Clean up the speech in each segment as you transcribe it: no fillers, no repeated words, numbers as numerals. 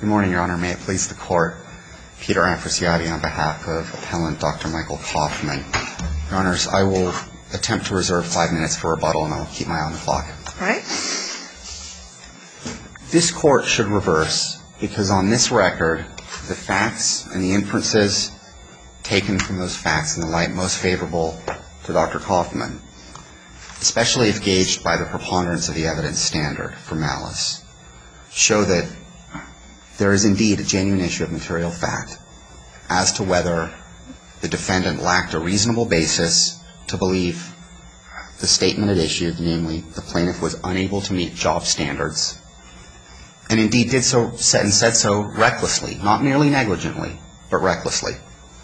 Good morning, Your Honor. May it please the Court. Peter Ambrosiati on behalf of Appellant Dr. Michael Kaufman. Your Honors, I will attempt to reserve 5 minutes for rebuttal, and I'll keep my eye on the clock. All right. This Court should reverse, because on this record, the facts and the inferences taken from those facts in the light most favorable to Dr. Kaufman, especially if gauged by the preponderance of the evidence standard for malice, show that there is indeed a genuine issue of material fact as to whether the defendant lacked a reasonable basis to believe the statement it issued, namely the plaintiff was unable to meet job standards, and indeed did so and said so recklessly, not merely negligently, but recklessly.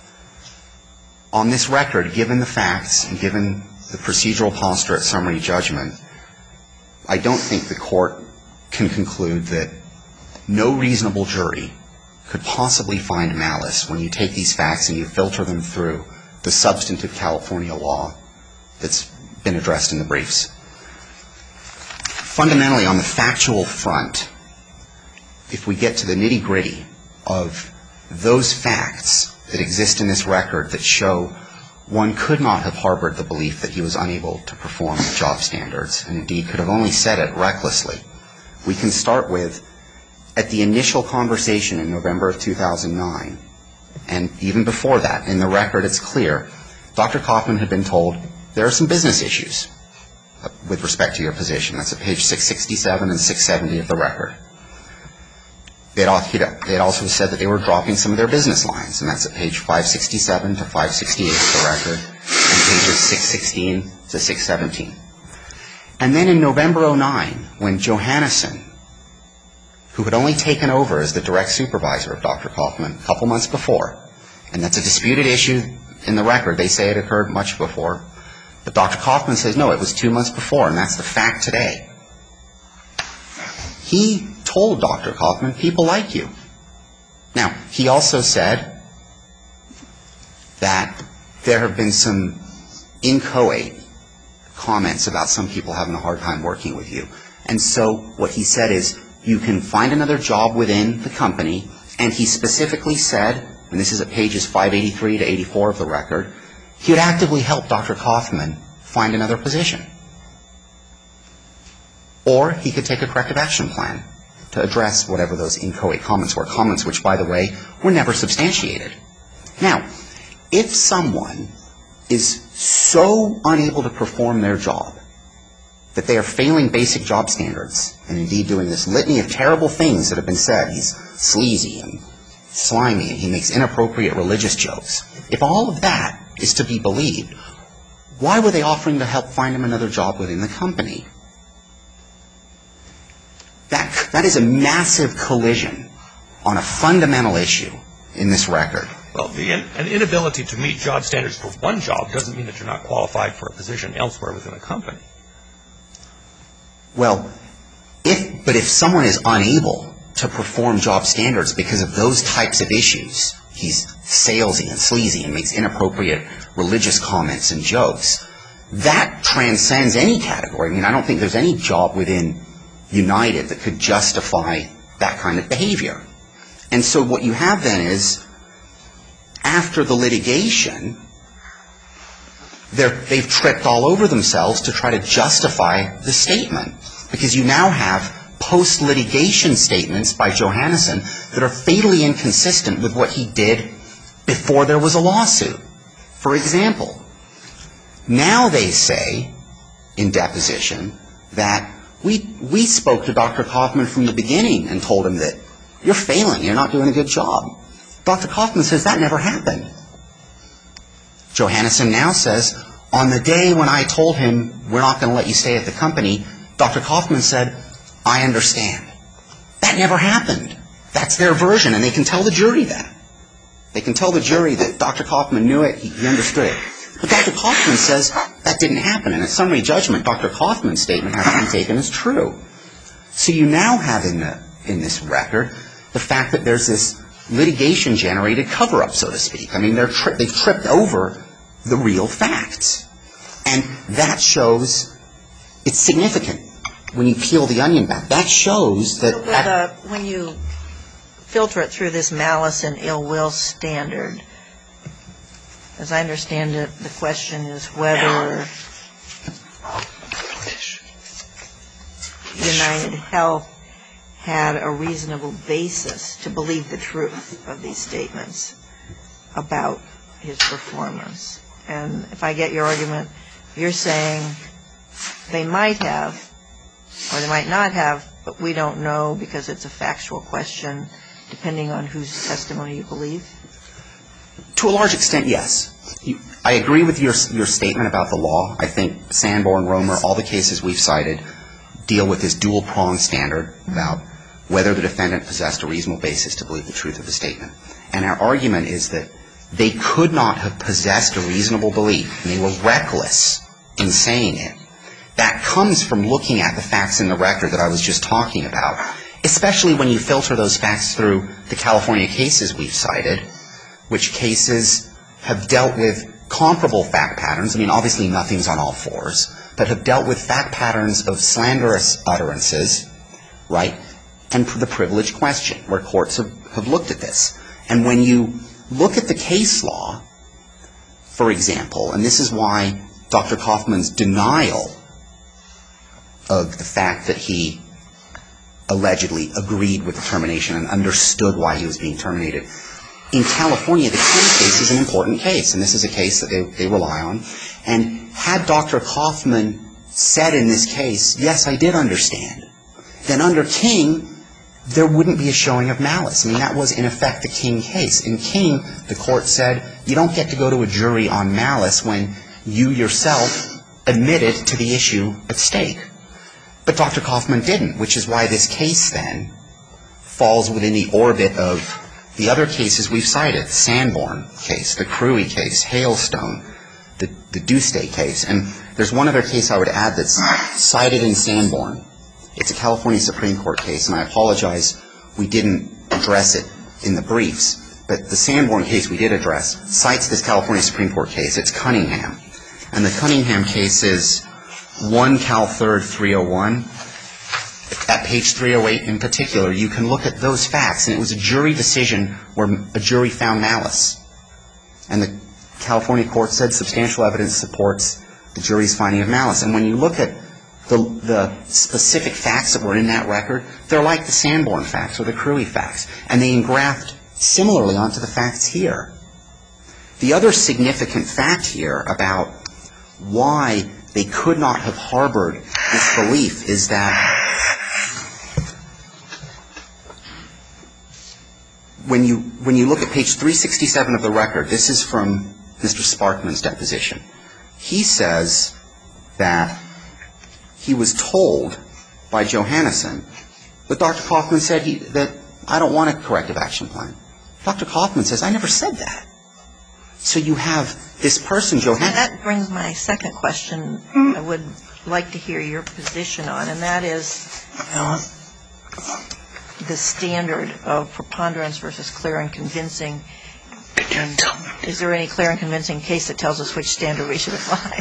On this record, given the facts and given the procedural posture at summary judgment, I don't think the Court can conclude that no reasonable jury could possibly find malice when you take these facts and you filter them through the substantive California law that's been addressed in the briefs. Fundamentally, on the factual front, if we get to the nitty-gritty of those facts that exist in this record that show one could not have harbored the belief that he was unable to perform job standards, and indeed could have only said it recklessly, we can start with, at the initial conversation in November of 2009, and even before that, in the record it's clear, Dr. Kaufman had been told there are some business issues with respect to your position. That's at page 667 and 670 of the record. They had also said that they were dropping some of their business lines, and that's at page 567 to 568 of the record, and pages 616 to 617. And then in November 2009, when Johannesson, who had only taken over as the direct supervisor of Dr. Kaufman a couple months before, and that's a disputed issue in the record, they say it occurred much before, but Dr. Kaufman says no, it was 2 months before, and that's the fact today. He told Dr. Kaufman, people like you. Now, he also said that there have been some inchoate comments about some people having a hard time working with you. And so what he said is, you can find another job within the company, and he specifically said, and this is at pages 583 to 84 of the record, he would actively help Dr. Kaufman find another position. Or he could take a corrective action plan to address whatever those inchoate comments were, comments which, by the way, were never substantiated. Now, if someone is so unable to perform their job that they are failing basic job standards, and indeed doing this litany of terrible things that have been said, he's sleazy and slimy, and he makes inappropriate religious jokes, if all of that is to be believed, why were they offering to help find him another job within the company? That is a massive collision on a fundamental issue in this record. Well, an inability to meet job standards for one job doesn't mean that you're not qualified for a position elsewhere within a company. Well, if someone is unable to perform job standards because of those types of issues, he's salesy and sleazy and makes inappropriate religious comments and jokes, that transcends any category. I mean, I don't think there's any job within United that could justify that kind of behavior. And so what you have then is, after the litigation, they've tripped all over themselves to try to justify the statement, because you now have post-litigation statements by Johannesson that are fatally inconsistent with what he did before there was a lawsuit. For example, now they say in deposition that we spoke to Dr. Kaufman from the beginning and told him that you're failing, you're not doing a good job. Dr. Kaufman says that never happened. Johannesson now says, on the day when I told him we're not going to let you stay at the company, Dr. Kaufman said, I understand. That never happened. That's their version, and they can tell the jury that. They can tell the jury that Dr. Kaufman knew it, he understood it. But Dr. Kaufman says that didn't happen, and at summary judgment, Dr. Kaufman's statement has to be taken as true. So you now have in this record the fact that there's this litigation-generated cover-up, so to speak. I mean, they've tripped over the real facts. And that shows it's significant when you peel the onion back. That shows that... When you filter it through this malice and ill will standard, as I understand it, the question is whether United Health had a reasonable basis to believe the truth of these statements about his performance. And if I get your argument, you're saying they might have or they might not have, but we don't know because it's a factual question depending on whose testimony you believe? To a large extent, yes. I agree with your statement about the law. I think Sanborn, Romer, all the cases we've cited deal with this dual-pronged standard about whether the defendant possessed a reasonable basis to believe the truth of the statement. And our argument is that they could not have possessed a reasonable belief, and they were reckless in saying it. That comes from looking at the facts in the record that I was just talking about, especially when you filter those facts through the California cases we've cited, which cases have dealt with comparable fact patterns. I mean, obviously nothing's on all fours, but have dealt with fact patterns of slanderous utterances, right, and the privilege question, where courts have looked at this. And when you look at the case law, for example, and this is why Dr. Kaufman's denial of the fact that he allegedly agreed with the termination and understood why he was being terminated. In California, the King case is an important case, and this is a case that they rely on. And had Dr. Kaufman said in this case, yes, I did understand, then under King, there wouldn't be a showing of malice. I mean, that was, in effect, the King case. In King, the court said, you don't get to go to a jury on malice when you yourself admitted to the issue at stake. But Dr. Kaufman didn't, which is why this case, then, falls within the orbit of the other cases we've cited, the Sanborn case, the Cruey case, Hailstone, the Duste case. And there's one other case I would add that's cited in Sanborn. It's a California Supreme Court case, and I apologize we didn't address it in the briefs. But the Sanborn case we did address cites this California Supreme Court case. It's Cunningham. And the Cunningham case is 1 Cal 3rd 301. At page 308 in particular, you can look at those facts. And it was a jury decision where a jury found malice. And the California court said substantial evidence supports the jury's finding of malice. And when you look at the specific facts that were in that record, they're like the Sanborn facts or the Cruey facts. And they engraft similarly onto the facts here. The other significant fact here about why they could not have harbored this belief is that when you look at page 367 of the record, this is from Mr. Sparkman's deposition. He says that he was told by Johannesson that Dr. Kaufman said that I don't want a corrective action plan. Dr. Kaufman says, I never said that. So you have this person, Johannesson. That brings my second question I would like to hear your position on, and that is the standard of preponderance versus clear and convincing. And is there any clear and convincing case that tells us which standard we should apply?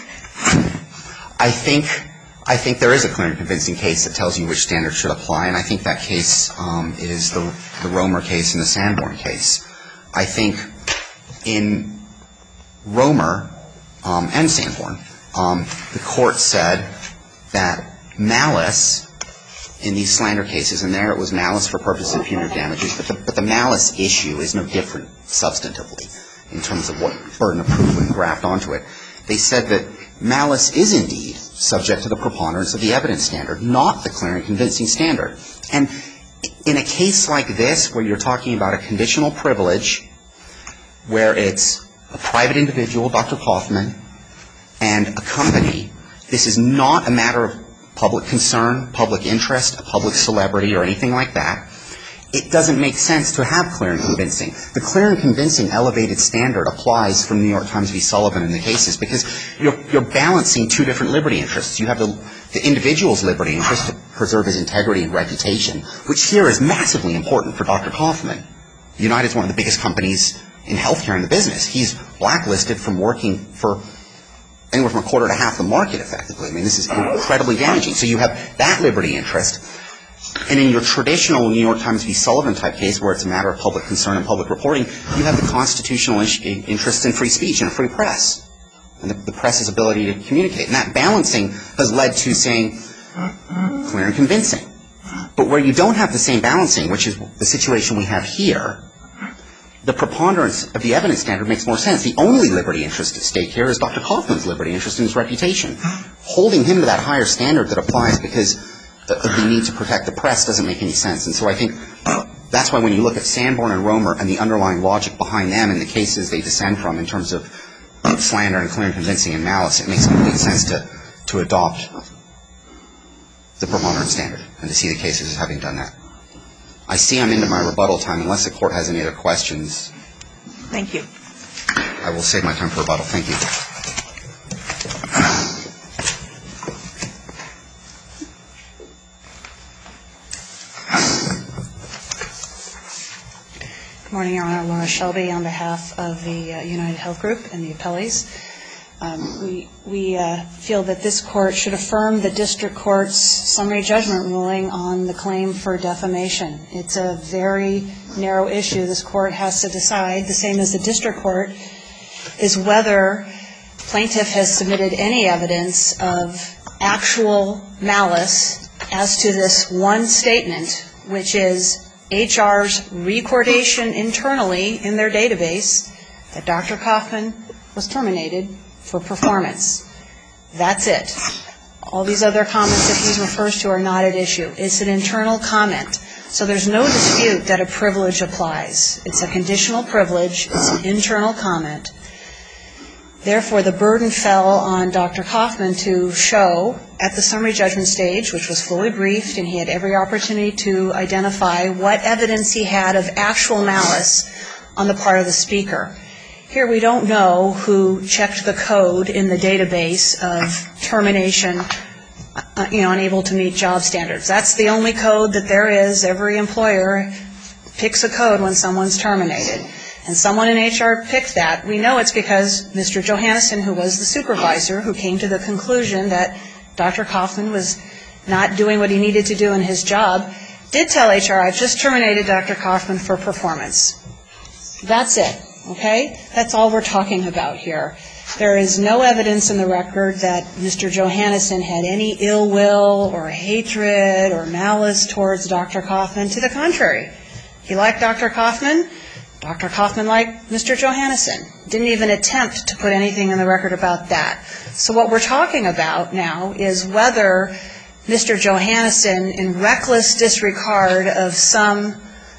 I think there is a clear and convincing case that tells you which standard should apply, and I think that case is the Romer case and the Sanborn case. I think in Romer and Sanborn, the court said that malice in these slander cases, and there it was malice for purposes of punitive damages, but the malice issue is no different substantively in terms of what burden of proof would graft onto it. They said that malice is indeed subject to the preponderance of the evidence standard, not the clear and convincing standard. And in a case like this, where you're talking about a conditional privilege, where it's a private individual, Dr. Kaufman, and a company, this is not a matter of public concern, public interest, a public celebrity, or anything like that. It doesn't make sense to have clear and convincing. The clear and convincing elevated standard applies from New York Times v. Sullivan in the cases because you're balancing two different liberty interests. You have the individual's liberty interest to preserve his integrity and reputation, which here is massively important for Dr. Kaufman. United is one of the biggest companies in healthcare in the business. He's blacklisted from working for anywhere from a quarter to half the market, effectively. I mean, this is incredibly damaging. So you have that liberty interest. And in your traditional New York Times v. Sullivan type case, where it's a matter of public concern and public reporting, you have the constitutional interest in free speech and a free press, and the press's ability to communicate. And that balancing has led to saying clear and convincing. But where you don't have the same balancing, which is the situation we have here, the preponderance of the evidence standard makes more sense. The only liberty interest at stake here is Dr. Kaufman's liberty interest in his reputation. Holding him to that higher standard that applies because of the need to protect the press doesn't make any sense. And so I think that's why when you look at Sanborn and Romer and the underlying logic behind them and the cases they descend from in terms of slander and clear and convincing and malice, it makes complete sense to adopt the preponderance standard and to see the cases as having done that. I see I'm into my rebuttal time. Unless the Court has any other questions. Thank you. I will save my time for rebuttal. Thank you. Good morning, Your Honor. Laura Shelby on behalf of the United Health Group and the appellees. We feel that this Court should affirm the District Court's summary judgment ruling on the claim for defamation. It's a very narrow issue this Court has to decide, the same as the District Court, is whether plaintiff has submitted any evidence of actual malice as to this one statement, which is HR's recordation internally in their database that Dr. Kaufman was terminated for performance. That's it. All these other comments that he refers to are not at issue. It's an internal comment. So there's no dispute that a privilege applies. It's a conditional privilege. It's an internal comment. Therefore, the burden fell on Dr. Kaufman to show at the summary judgment stage, which was fully briefed, and he had every opportunity to identify what evidence he had of actual malice on the part of the speaker. Here we don't know who checked the code in the database of termination, unable to meet job standards. That's the only code that there is. Every employer picks a code when someone's terminated. And someone in HR picked that. We know it's because Mr. Johannesson, who was the supervisor, who came to the conclusion that Dr. Kaufman was not doing what he needed to do in his job, did tell HR, I've just terminated Dr. Kaufman for performance. That's it. Okay? That's all we're talking about here. There is no evidence in the record that Mr. Johannesson had any ill will or hatred or malice towards Dr. Kaufman. To the contrary. He liked Dr. Kaufman. Dr. Kaufman liked Mr. Johannesson. Didn't even attempt to put anything in the record about that. So what we're talking about now is whether Mr. Johannesson, in reckless disregard of some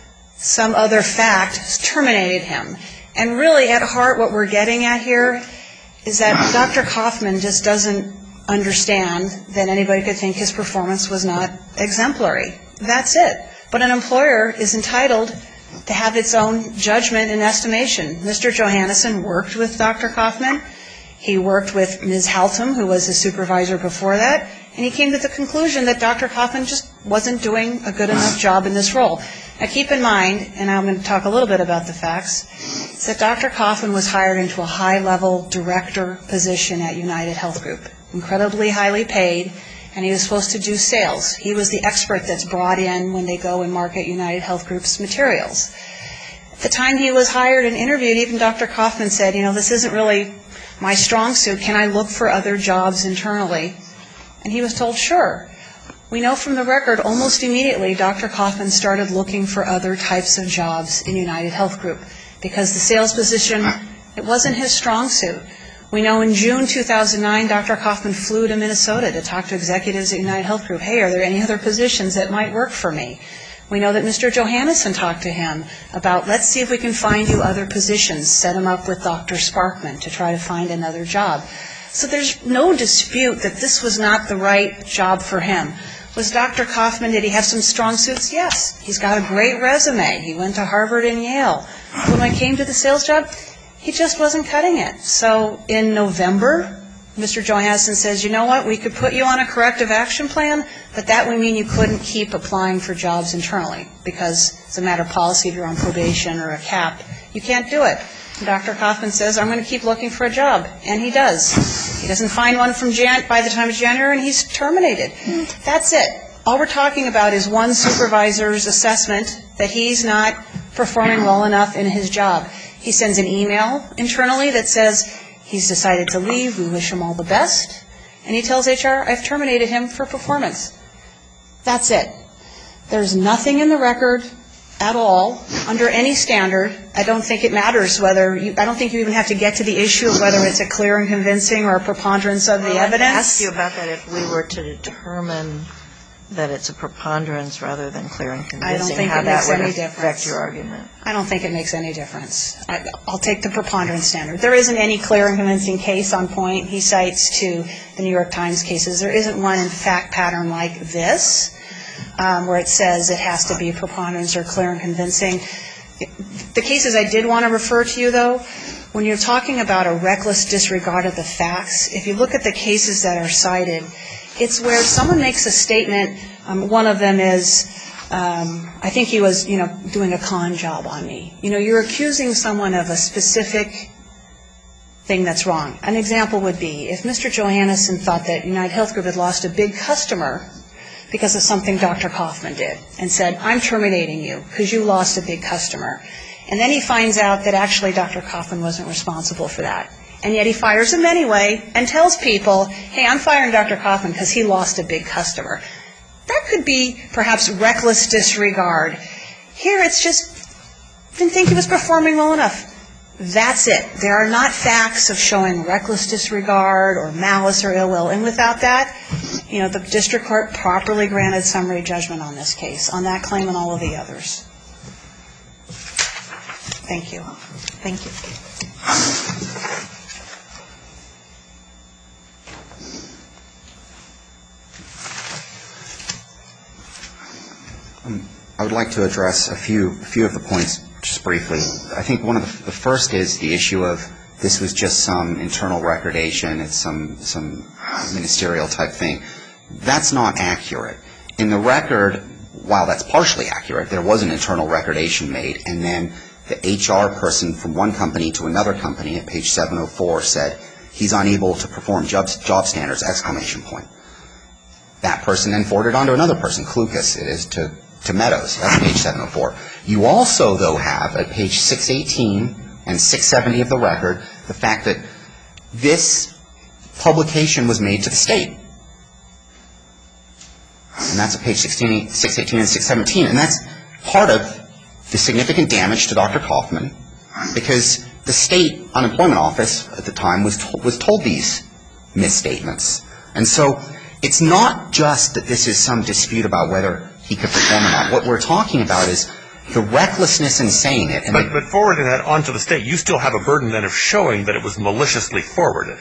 other fact, terminated him. And really, at heart, what we're getting at here is that Dr. Kaufman just doesn't understand that anybody could think his performance was not exemplary. That's it. But an employer is entitled to have its own judgment and estimation. Mr. Johannesson worked with Dr. Kaufman. He worked with Ms. Haltom, who was his supervisor before that, and he came to the conclusion that Dr. Kaufman just wasn't doing a good enough job in this role. Now keep in mind, and I'm going to talk a little bit about the facts, is that Dr. Kaufman was hired into a high-level director position at United Health Group, incredibly highly paid, and he was supposed to do sales. He was the expert that's brought in when they go and market United Health Group's materials. At the time he was hired and interviewed, even Dr. Kaufman said, this isn't really my strong suit. Can I look for other jobs internally? And he was told, sure. We know from the record almost immediately Dr. Kaufman started looking for other types of jobs in United Health Group because the sales position, it wasn't his strong suit. We know in June 2009, Dr. Kaufman flew to Minnesota to talk to executives at United Health Group. Hey, are there any other positions that might work for me? We know that Mr. Johannesson talked to him about, let's see if we can find you other positions, set him up with Dr. Sparkman to try to find another job. So there's no dispute that this was not the right job for him. Was Dr. Kaufman, did he have some strong suits? Yes. He's got a great resume. He went to Harvard and Yale. But when it came to the sales job, he just wasn't cutting it. So in November, Mr. Johannesson says, you know what, we could put you on a corrective action plan, but that would mean you couldn't keep applying for jobs internally because it's a matter of policy if you're on probation or a cap. You can't do it. And Dr. Kaufman says, I'm going to keep looking for a job. And he does. He doesn't find one by the time of January, and he's terminated. That's it. All we're talking about is one supervisor's assessment that he's not performing well enough in his job. He sends an email internally that says he's decided to leave, we wish him all the best, and he tells HR, I've terminated him for performance. That's it. There's nothing in the record at all, under any standard. I don't think it matters whether, I don't think you even have to get to the issue of whether it's a clear and convincing or a preponderance of the evidence. I'd ask you about that if we were to determine that it's a preponderance rather than clear and convincing. I don't think how it makes that would any affect difference. your argument. I don't think it makes any difference. I'll take the preponderance standard. There isn't any clear and convincing case on point. He cites to the New York Times cases. There isn't one in fact pattern like this, where it says it has to be preponderance or clear and convincing. The cases I did want to refer to you, though, when you're talking about a reckless disregard of the facts, if you look at the cases that are cited, it's where someone makes a statement. One of them is, I think he was, doing a con job on me. You're accusing someone of a specific thing that's wrong. An example would be if Mr. Johannesson thought that United Health Group had lost a big customer because of something Dr. Kaufman did and said, I'm terminating you because you lost a big customer. And then he finds out that actually Dr. Kaufman wasn't responsible for that. And yet he fires him anyway and tells people, hey, I'm firing Dr. Kaufman because he lost a big customer. That could be perhaps reckless disregard. Here it's just, didn't think he was performing well enough. That's it. There are not facts of showing reckless disregard or malice or ill will. And without that, the district court properly granted summary judgment on this case, on that claim and all of the others. Thank you. Thank you. I would like to address a few of the points just briefly. I think one of the first is the issue of this was just some internal recordation, it's some ministerial type thing. That's not accurate. In the record, while that's partially accurate, there was an internal recordation made, and then the HR person from one company to another company at page 704 said he's unable to perform job standards, ! That person then forwarded on to another person, Klukas, it is, to Meadows. That's page 704. You also, though, have at page 618 and 670 of the record the fact that this publication was made to the state. And that's at page 618 and 617. And that's part of the significant damage to Dr. Kaufman because the state unemployment office at the time was told these misstatements. And so it's not just that this is some dispute about whether he could perform or not. What we're talking about is the recklessness in saying it. And but forwarding that onto the state, you still have a burden then of showing that it was maliciously forwarded.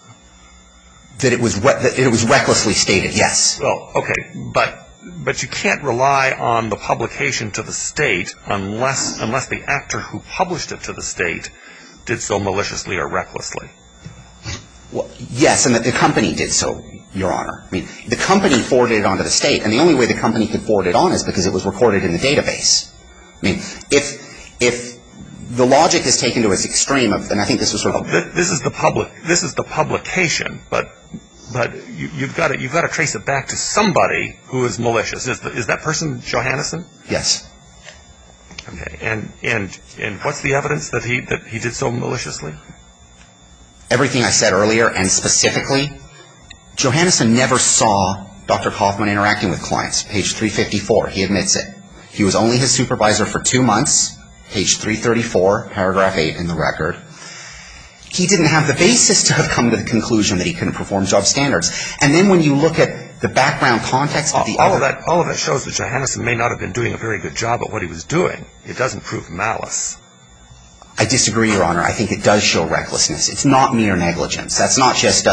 That it was recklessly stated, yes. Well, okay, but you can't rely on the publication to the state unless the actor who published it to the state did so maliciously or recklessly. Well, yes, and the company did so, Your Honor. I mean, the company forwarded it onto the state, and the only way the company could forward it on is because it was recorded in the database. I mean, if the logic is taken to its extreme, and I think this was sort of this is the publication, but you've got to trace it back to somebody who is malicious. Is that person Johannesson? Yes. Okay, and what's the evidence that he did so maliciously? Everything I said earlier, and specifically, Johannesson never saw Dr. Kaufman interacting with clients. Page 354, he admits it. He was only his supervisor for 2 months. Page 334, paragraph 8 in the record. He didn't have the basis to have come to the conclusion that he couldn't perform job standards. And then when you look at the background context of the other... All of that shows that Johannesson may not have been doing a very good job at what he was doing. It doesn't prove malice. I disagree, Your Honor. I think it does show recklessness. It's not mere negligence. That's not just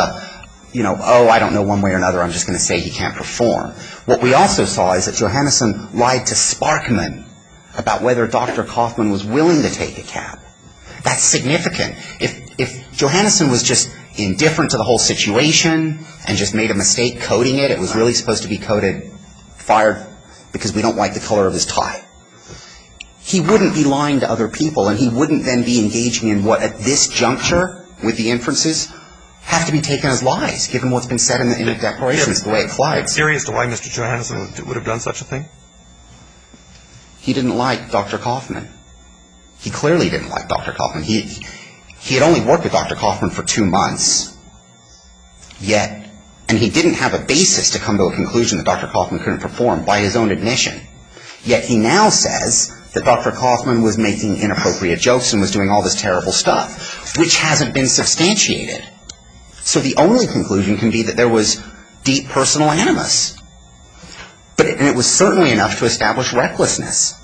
I don't know one way or another, I'm just going to say he can't perform. What we also saw is that Johannesson lied to Sparkman about whether Dr. Kaufman was willing to take a cab. That's significant. If Johannesson was just indifferent to the whole situation and just made a mistake coding it, it was really supposed to be coded fired because we don't like the color of his tie. He wouldn't be lying to other people, and he wouldn't then be engaging in what, at this juncture, with the inferences, have to be taken as lies, given what's been said in the declarations, the way it flags. Theory as to why Mr. Johannesson would have done such a thing? He didn't like Dr. Kaufman. He clearly didn't like Dr. Kaufman. He had only worked with Dr. Kaufman for 2 months, yet, and he didn't have a basis to come to a conclusion that Dr. Kaufman couldn't perform by his own admission. Yet he now says that Dr. Kaufman was making inappropriate jokes and was doing all this terrible stuff, which hasn't been substantiated. So the only conclusion can be that there was deep personal animus. And it was certainly enough to establish recklessness.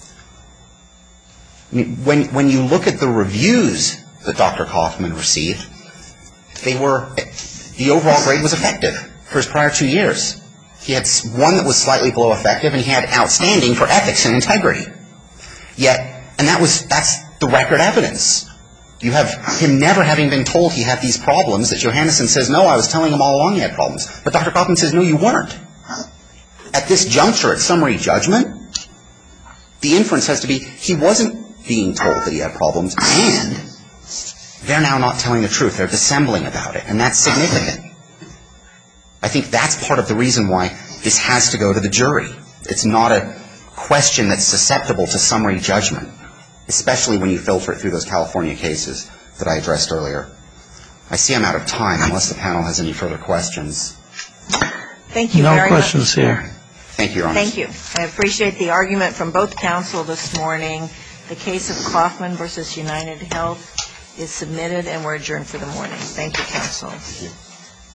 I mean, when you look at the reviews that Dr. Kaufman received, the overall grade was effective for his prior 2 years. He had one that was slightly below effective, and he had outstanding for ethics and integrity. And that's the record evidence. You have him never having been told he had these problems, that Johannesson says, no, I was telling him all along he had problems. But Dr. Kaufman says, no, you weren't. At this juncture, at summary judgment, the inference has to be he wasn't being told that he had problems, and they're now not telling the truth. They're dissembling about it, and that's significant. I think that's part of the reason why this has to go to the jury. It's not a question that's susceptible to summary judgment, especially when you filter it through those California cases that I addressed earlier. I see I'm out of time, unless the panel has any further questions. Thank you very much. No questions here. Thank you, Your Honor. Thank you. I appreciate the argument from both counsel this morning. The case of Kaufman versus United Health is submitted, and we're adjourned for the morning. Thank you, counsel. Thank you.